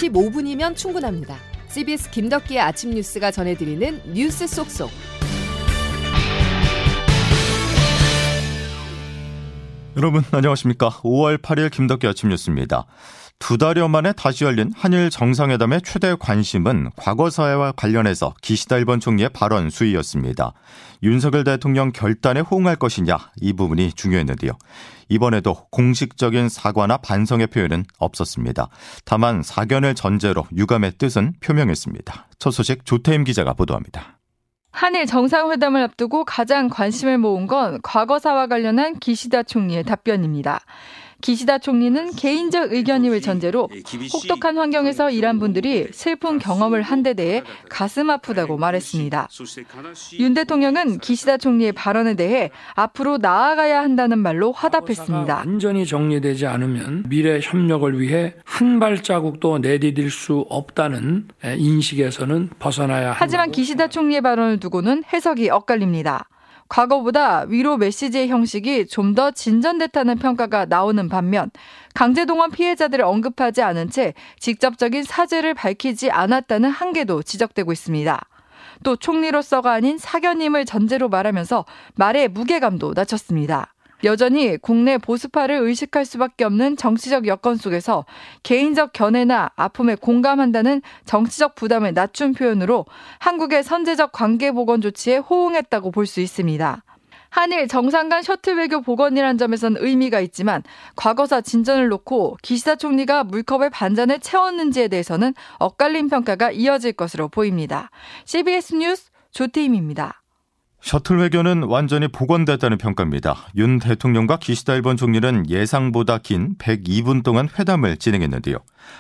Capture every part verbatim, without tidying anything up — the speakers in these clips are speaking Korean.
십오 분이면 충분합니다. 씨비에스 김덕기의 아침 뉴스가 전해드리는 뉴스 쏙쏙. 여러분 안녕하십니까. 오월 팔일 김덕기 아침 뉴스입니다. 두 달여 만에 다시 열린 한일 정상회담의 최대 관심은 과거 사회와 관련해서 기시다 일본 총리의 발언 수위였습니다. 윤석열 대통령 결단에 호응할 것이냐, 이 부분이 중요했는데요. 이번에도 공식적인 사과나 반성의 표현은 없었습니다. 다만 사견을 전제로 유감의 뜻은 표명했습니다. 첫 소식 조태임 기자가 보도합니다. 한일 정상회담을 앞두고 가장 관심을 모은 건 과거사와 관련한 기시다 총리의 답변입니다. 기시다 총리는 개인적 의견임을 전제로 혹독한 환경에서 일한 분들이 슬픈 경험을 한 데 대해 가슴 아프다고 말했습니다. 윤 대통령은 기시다 총리의 발언에 대해 앞으로 나아가야 한다는 말로 화답했습니다. 완전히 정리되지 않으면 미래 협력을 위해 한 발자국도 내디딜 수 없다는 인식에서는 벗어나야 한다. 하지만 기시다 총리의 발언을 두고는 해석이 엇갈립니다. 과거보다 위로 메시지의 형식이 좀 더 진전됐다는 평가가 나오는 반면 강제동원 피해자들을 언급하지 않은 채 직접적인 사죄를 밝히지 않았다는 한계도 지적되고 있습니다. 또 총리로서가 아닌 사견임을 전제로 말하면서 말의 무게감도 낮췄습니다. 여전히 국내 보수파를 의식할 수밖에 없는 정치적 여건 속에서 개인적 견해나 아픔에 공감한다는 정치적 부담을 낮춘 표현으로 한국의 선제적 관계 복원 조치에 호응했다고 볼 수 있습니다. 한일 정상 간 셔틀 외교 복원이라는 점에서는 의미가 있지만 과거사 진전을 놓고 기시다 총리가 물컵에 반잔을 채웠는지에 대해서는 엇갈린 평가가 이어질 것으로 보입니다. 씨비에스 뉴스 조태임입니다. 셔틀 외교는 완전히 복원됐다는 평가입니다. 윤 대통령과 기시다 일본 총리는 예상보다 긴 백이 분 동안 회담을 진행했는데요.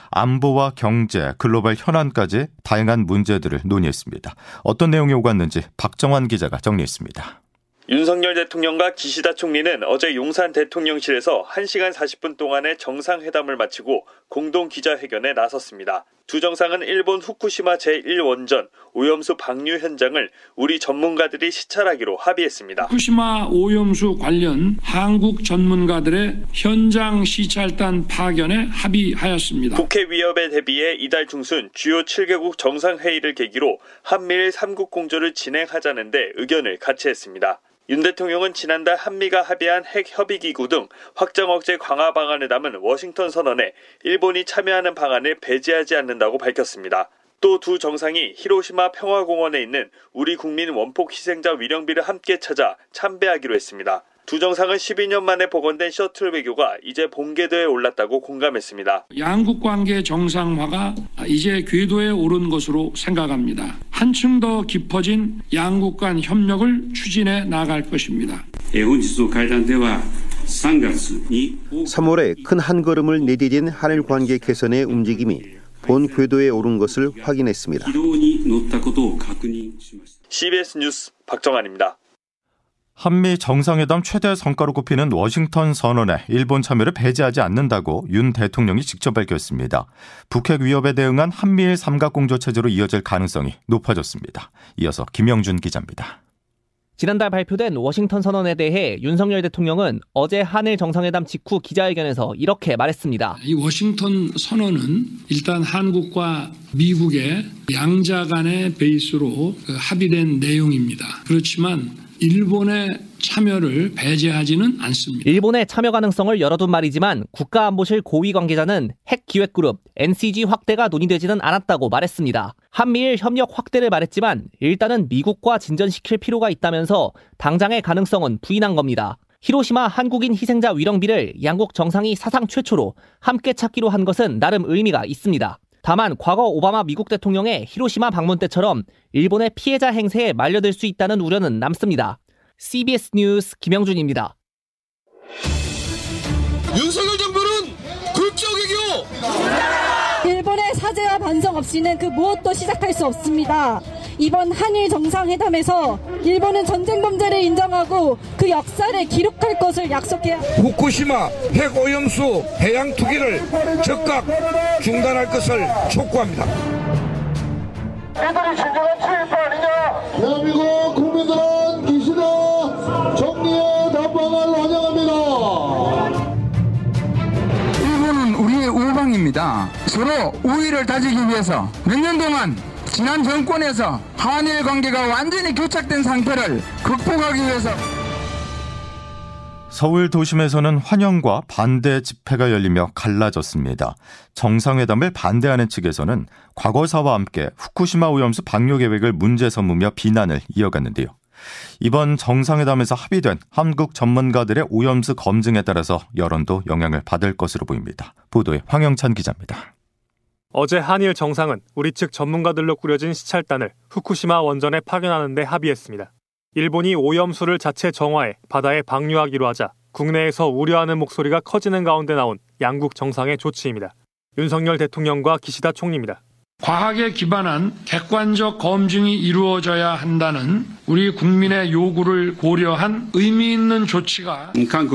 안보와 경제, 글로벌 현안까지 다양한 문제들을 논의했습니다. 어떤 내용이 오갔는지 박정환 기자가 정리했습니다. 윤석열 대통령과 기시다 총리는 어제 용산 대통령실에서 한 시간 사십 분 동안의 정상회담을 마치고 공동 기자회견에 나섰습니다. 두 정상은 일본 후쿠시마 제일 원전 오염수 방류 현장을 우리 전문가들이 시찰하기로 합의했습니다. 후쿠시마 오염수 관련 한국 전문가들의 현장 시찰단 파견에 합의하였습니다. 국회 위협에 대비해 이달 중순 주요 칠 개국 정상회의를 계기로 한미일 삼국 공조를 진행하자는 데 의견을 같이 했습니다. 윤 대통령은 지난달 한미가 합의한 핵협의기구 등 확장 억제 강화 방안을 담은 워싱턴 선언에 일본이 참여하는 방안을 배제하지 않는다고 밝혔습니다. 또 두 정상이 히로시마 평화공원에 있는 우리 국민 원폭 희생자 위령비를 함께 찾아 참배하기로 했습니다. 두 정상은 십이 년 만에 복원된 셔틀 외교가 이제 본궤도에 올랐다고 공감했습니다. 양국 관계 정상화가 이제 궤도에 오른 것으로 생각합니다. 한층 더 깊어진 양국 간 협력을 추진해 나갈 것입니다. 삼월에 큰 한 걸음을 내디딘 한일 관계 개선의 움직임이 본 궤도에 오른 것을 확인했습니다. 씨비에스 뉴스 박정환입니다. 한미 정상회담 최대 성과로 꼽히는 워싱턴 선언에 일본 참여를 배제하지 않는다고 윤 대통령이 직접 밝혔습니다. 북핵 위협에 대응한 한미일 삼각공조 체제로 이어질 가능성이 높아졌습니다. 이어서 김영준 기자입니다. 지난달 발표된 워싱턴 선언에 대해 윤석열 대통령은 어제 한일 정상회담 직후 기자회견에서 이렇게 말했습니다. 이 워싱턴 선언은 일단 한국과 미국의 양자 간의 베이스로 합의된 내용입니다. 그렇지만 일본의 참여를 배제하지는 않습니다. 일본의 참여 가능성을 열어둔 말이지만 국가안보실 고위 관계자는 핵기획그룹 엔씨지 확대가 논의되지는 않았다고 말했습니다. 한미일 협력 확대를 말했지만 일단은 미국과 진전시킬 필요가 있다면서 당장의 가능성은 부인한 겁니다. 히로시마 한국인 희생자 위령비를 양국 정상이 사상 최초로 함께 찾기로 한 것은 나름 의미가 있습니다. 다만 과거 오바마 미국 대통령의 히로시마 방문 때처럼 일본의 피해자 행세에 말려들 수 있다는 우려는 남습니다. 씨비에스 뉴스 김영준입니다. 윤석열 정부는 국적 외교! 일본의 사죄와 반성 없이는 그 무엇도 시작할 수 없습니다. 이번 한일 정상회담에서 일본은 전쟁 범죄를 인정하고 그 역사를 기록할 것을 약속해야 합니다. 후쿠시마 핵오염수 해양 투기를 즉각 중단할 것을 촉구합니다. 이들이 진정한 친일파 아니냐? 대한민국 국민들은 기시다 총리의 답방을 환영합니다. 일본은 우리의 우방이 상황입니다. 서로 우위를 다지기 위해서 몇 년 동안 지난 정권에서 한일 관계가 완전히 교착된 상태를 극복하기 위해서 서울 도심에서는 환영과 반대 집회가 열리며 갈라졌습니다. 정상회담을 반대하는 측에서는 과거사와 함께 후쿠시마 오염수 방류 계획을 문제 삼으며 비난을 이어갔는데요. 이번 정상회담에서 합의된 한국 전문가들의 오염수 검증에 따라서 여론도 영향을 받을 것으로 보입니다. 보도에 황영찬 기자입니다. 어제 한일 정상은 우리 측 전문가들로 꾸려진 시찰단을 후쿠시마 원전에 파견하는 데 합의했습니다. 일본이 오염수를 자체 정화해 바다에 방류하기로 하자 국내에서 우려하는 목소리가 커지는 가운데 나온 양국 정상의 조치입니다. 윤석열 대통령과 기시다 총리입니다. 과학에 기반한 객관적 검증이 이루어져야 한다는 우리 국민의 요구를 고려한 의미 있는 조치가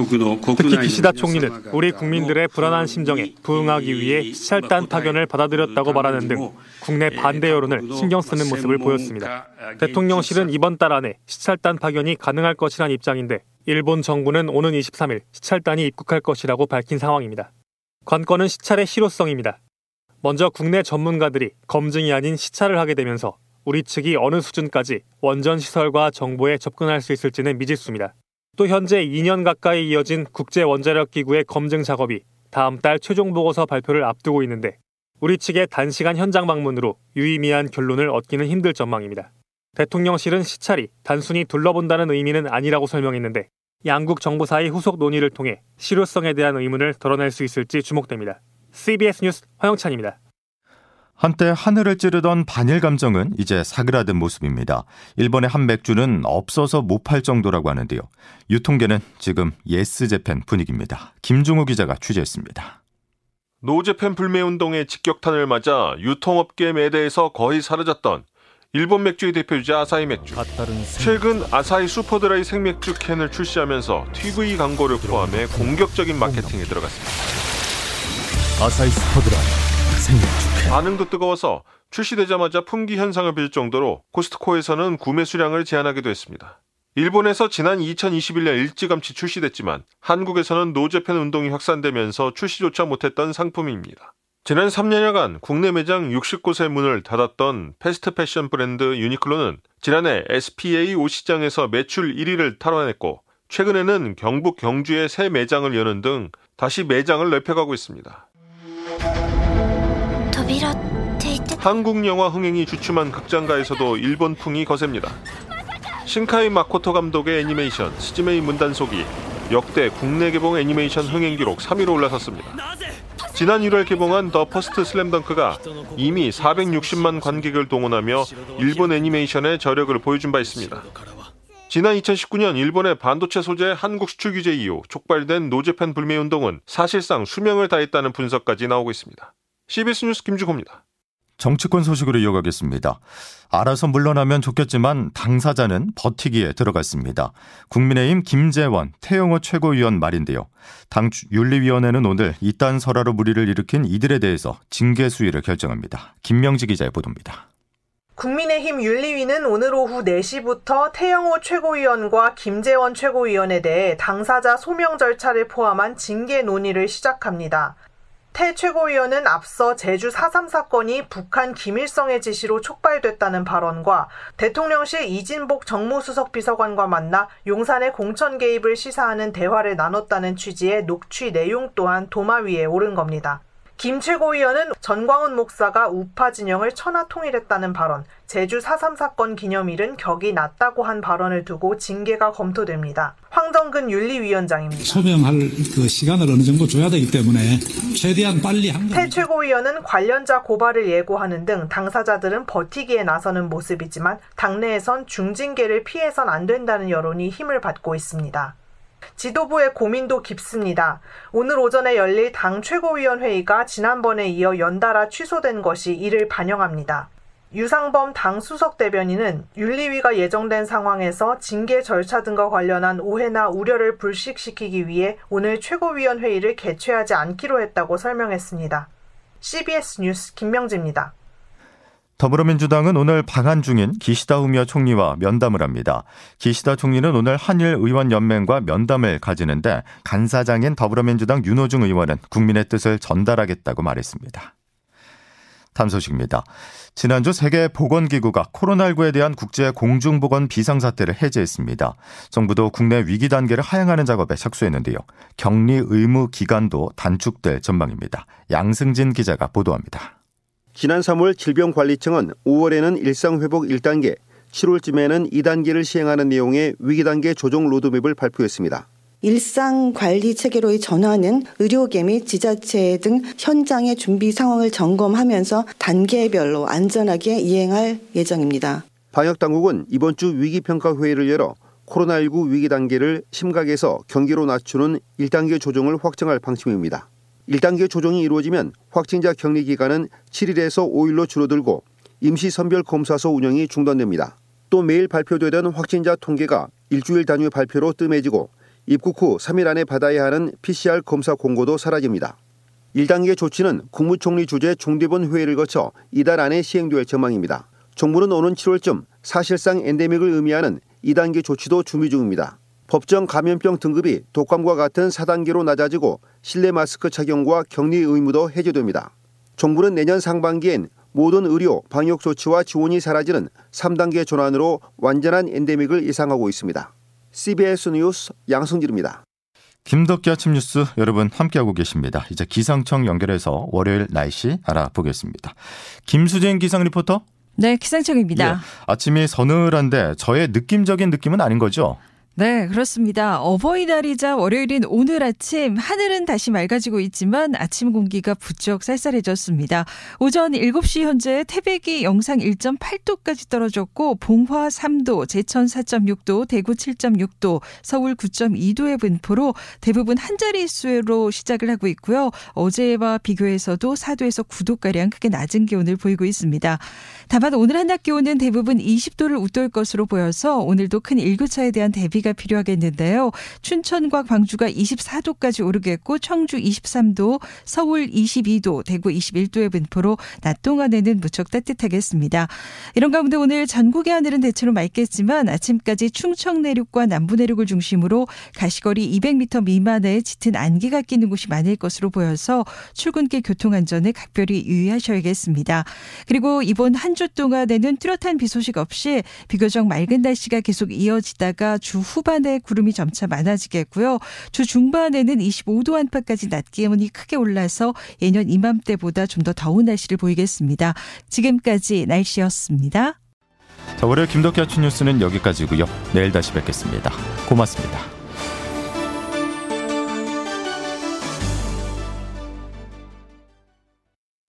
특히 기시다 총리는 우리 국민들의 불안한 심정에 부응하기 위해 시찰단 파견을 받아들였다고 말하는 등 국내 반대 여론을 신경 쓰는 모습을 보였습니다. 대통령실은 이번 달 안에 시찰단 파견이 가능할 것이란 입장인데 일본 정부는 오는 이십삼일 시찰단이 입국할 것이라고 밝힌 상황입니다. 관건은 시찰의 실효성입니다. 먼저 국내 전문가들이 검증이 아닌 시찰을 하게 되면서 우리 측이 어느 수준까지 원전 시설과 정보에 접근할 수 있을지는 미지수입니다. 또 현재 이 년 가까이 이어진 국제원자력기구의 검증 작업이 다음 달 최종 보고서 발표를 앞두고 있는데 우리 측의 단시간 현장 방문으로 유의미한 결론을 얻기는 힘들 전망입니다. 대통령실은 시찰이 단순히 둘러본다는 의미는 아니라고 설명했는데 양국 정부 사이 후속 논의를 통해 실효성에 대한 의문을 덜어낼 수 있을지 주목됩니다. 씨비에스 뉴스 황영찬입니다. 한때 하늘을 찌르던 반일 감정은 이제 사그라든 모습입니다. 일본의 한 맥주는 없어서 못 팔 정도라고 하는데요. 유통계는 지금 예스재팬 분위기입니다. 김중호 기자가 취재했습니다. 노재팬 불매운동의 직격탄을 맞아 유통업계 매대에서 거의 사라졌던 일본 맥주의 대표주자 아사히 맥주. 최근 아사히 슈퍼드라이 생맥주 캔을 출시하면서 티비 광고를 포함해 공격적인 마케팅에 들어갔습니다. 아사히 슈퍼드라이 생맥주 캔. 반응도 뜨거워서 출시되자마자 품귀 현상을 빚을 정도로 코스트코에서는 구매 수량을 제한하기도 했습니다. 일본에서 지난 이천이십일년 일찌감치 출시됐지만 한국에서는 노재팬 운동이 확산되면서 출시조차 못했던 상품입니다. 지난 삼 년여간 국내 매장 육십 곳의 문을 닫았던 패스트 패션 브랜드 유니클로는 지난해 에스피에이 옷 시장에서 매출 일 위를 탈환했고 최근에는 경북 경주에 새 매장을 여는 등 다시 매장을 넓혀가고 있습니다. 한국 영화 흥행이 주춤한 극장가에서도 일본풍이 거셉니다. 신카이 마코토 감독의 애니메이션 스즈메의 문단속이 역대 국내 개봉 애니메이션 흥행 기록 삼 위로 올라섰습니다. 지난 일월 개봉한 더 퍼스트 슬램덩크가 이미 사백육십만 관객을 동원하며 일본 애니메이션의 저력을 보여준 바 있습니다. 지난 이천십구년 일본의 반도체 소재 한국 수출 규제 이후 촉발된 노재팬 불매운동은 사실상 수명을 다했다는 분석까지 나오고 있습니다. 씨비에스 뉴스 김주호입니다. 정치권 소식으로 이어가겠습니다. 알아서 물러나면 좋겠지만 당사자는 버티기에 들어갔습니다. 국민의힘 김재원, 태영호 최고위원 말인데요. 당 윤리위원회는 오늘 이딴 설화로 물의를 일으킨 이들에 대해서 징계 수위를 결정합니다. 김명지 기자의 보도입니다. 국민의힘 윤리위는 오늘 오후 네 시부터 태영호 최고위원과 김재원 최고위원에 대해 당사자 소명 절차를 포함한 징계 논의를 시작합니다. 태 최고위원은 앞서 제주 사 삼 사건이 북한 김일성의 지시로 촉발됐다는 발언과 대통령실 이진복 정무수석 비서관과 만나 용산의 공천 개입을 시사하는 대화를 나눴다는 취지의 녹취 내용 또한 도마 위에 오른 겁니다. 김 최고위원은 전광훈 목사가 우파 진영을 천하통일했다는 발언, 제주 사 삼 사건 기념일은 격이 낮다고 한 발언을 두고 징계가 검토됩니다. 황정근 윤리위원장입니다. 소명할 그 시간을 어느 정도 줘야 되기 때문에 최대한 빨리 한 태 최고위원은 관련자 고발을 예고하는 등 당사자들은 버티기에 나서는 모습이지만 당내에선 중징계를 피해선 안 된다는 여론이 힘을 받고 있습니다. 지도부의 고민도 깊습니다. 오늘 오전에 열릴 당 최고위원회의가 지난번에 이어 연달아 취소된 것이 이를 반영합니다. 유상범 당 수석대변인은 윤리위가 예정된 상황에서 징계 절차 등과 관련한 오해나 우려를 불식시키기 위해 오늘 최고위원회의를 개최하지 않기로 했다고 설명했습니다. 씨비에스 뉴스 김명지입니다. 더불어민주당은 오늘 방한 중인 기시다 후미오 총리와 면담을 합니다. 기시다 총리는 오늘 한일의원연맹과 면담을 가지는데 간사장인 더불어민주당 윤호중 의원은 국민의 뜻을 전달하겠다고 말했습니다. 다음 소식입니다. 지난주 세계보건기구가 코로나십구에 대한 국제 공중보건 비상사태를 해제했습니다. 정부도 국내 위기 단계를 하향하는 작업에 착수했는데요. 격리 의무 기간도 단축될 전망입니다. 양승진 기자가 보도합니다. 지난 삼월 질병관리청은 오월에는 일상회복 일 단계, 칠월쯤에는 이 단계를 시행하는 내용의 위기단계 조정 로드맵을 발표했습니다. 일상관리 체계로의 전환은 의료계 및 지자체 등 현장의 준비 상황을 점검하면서 단계별로 안전하게 이행할 예정입니다. 방역당국은 이번 주 위기평가회의를 열어 코로나십구 위기 단계를 심각에서 경계로 낮추는 일 단계 조정을 확정할 방침입니다. 일 단계 조정이 이루어지면 확진자 격리 기간은 칠 일에서 오 일로 줄어들고 임시선별검사소 운영이 중단됩니다. 또 매일 발표되던 확진자 통계가 일주일 단위 발표로 뜸해지고 입국 후 삼 일 안에 받아야 하는 피씨알 검사 공고도 사라집니다. 일 단계 조치는 국무총리 주재 중대본 회의를 거쳐 이달 안에 시행될 전망입니다. 정부는 오는 칠월쯤 사실상 엔데믹을 의미하는 이 단계 조치도 준비 중입니다. 법정 감염병 등급이 독감과 같은 사 단계로 낮아지고 실내 마스크 착용과 격리 의무도 해제됩니다. 정부는 내년 상반기엔 모든 의료, 방역 조치와 지원이 사라지는 삼 단계 전환으로 완전한 엔데믹을 예상하고 있습니다. 씨비에스 뉴스 양승길입니다. 김덕기 아침 뉴스 여러분 함께하고 계십니다. 이제 기상청 연결해서 월요일 날씨 알아보겠습니다. 김수진 기상 리포터. 네, 기상청입니다. 예, 아침이 서늘한데 저의 느낌적인 느낌은 아닌 거죠? 네, 그렇습니다. 어버이날이자 월요일인 오늘 아침 하늘은 다시 맑아지고 있지만 아침 공기가 부쩍 쌀쌀해졌습니다. 오전 일곱 시 현재 태백이 영상 일 점 팔 도까지 떨어졌고 봉화 삼 도, 제천 사 점 육 도, 대구 칠 점 육 도, 서울 구 점 이 도의 분포로 대부분 한 자릿수로 시작을 하고 있고요. 어제와 비교해서도 사 도에서 구 도가량 크게 낮은 기온을 보이고 있습니다. 다만 오늘 한낮 기온은 대부분 이십 도를 웃돌 것으로 보여서 오늘도 큰 일교차에 대한 대비가 필요하겠는데요. 춘천과 광주가 이십사 도까지 오르겠고 청주 이십삼 도, 서울 이십이 도, 대구 이십일 도의 분포로 낮 동안에는 무척 따뜻하겠습니다. 이런 가운데 오늘 전국의 하늘은 대체로 맑겠지만 아침까지 충청 내륙과 남부 내륙을 중심으로 가시거리 이백 미터 미만의 짙은 안개가 끼는 곳이 많을 것으로 보여서 출근길 교통안전에 각별히 유의하셔야겠습니다. 그리고 이번 한 주 동안에는 뚜렷한 비 소식 없이 비교적 맑은 날씨가 계속 이어지다가 주 후반에 구름이 점차 많아지겠고요. 주 중반에는 이십오 도 안팎까지 낮 기온이 크게 올라서 예년 이맘때보다 좀 더 더운 날씨를 보이겠습니다. 지금까지 날씨였습니다. 자, 월요일 김덕기 아침 뉴스는 여기까지고요. 내일 다시 뵙겠습니다. 고맙습니다.